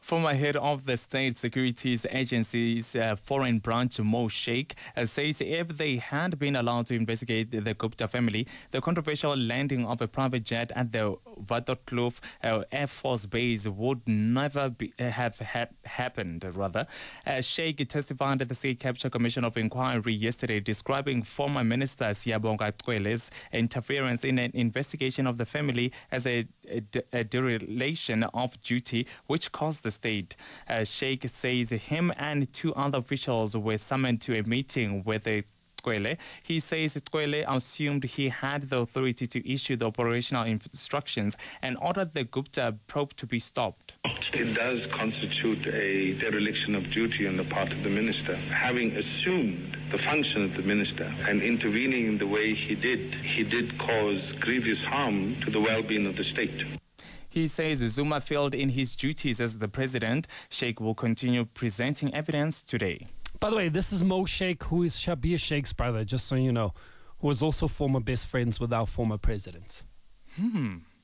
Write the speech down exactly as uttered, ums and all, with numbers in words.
Former head of the State Securities Agency's uh, foreign branch, Mo Sheikh, uh, says if they had been allowed to investigate the Gupta family, the controversial landing of a private jet at the Vatorkloof uh, Air Force Base would never be, uh, have ha- happened. Rather, uh, Sheikh testified at the State Capture Commission of Inquiry yesterday, describing former Minister Siyabonga Cwele's interference in an investigation of the family as a, a, a dereliction of duty, which caused the state. Uh, Sheikh says him and two other officials were summoned to a meeting with a Cwele. He says Cwele assumed he had the authority to issue the operational instructions and ordered the Gupta probe to be stopped. It does constitute a dereliction of duty on the part of the minister. Having assumed the function of the minister and intervening in the way he did, he did cause grievous harm to the well-being of the state. He says Zuma failed in his duties as the president. Sheikh will continue presenting evidence today. By the way, this is Mo Sheikh, who is Shabir Sheikh's brother, just so you know, who was also former best friends with our former president. Hmm.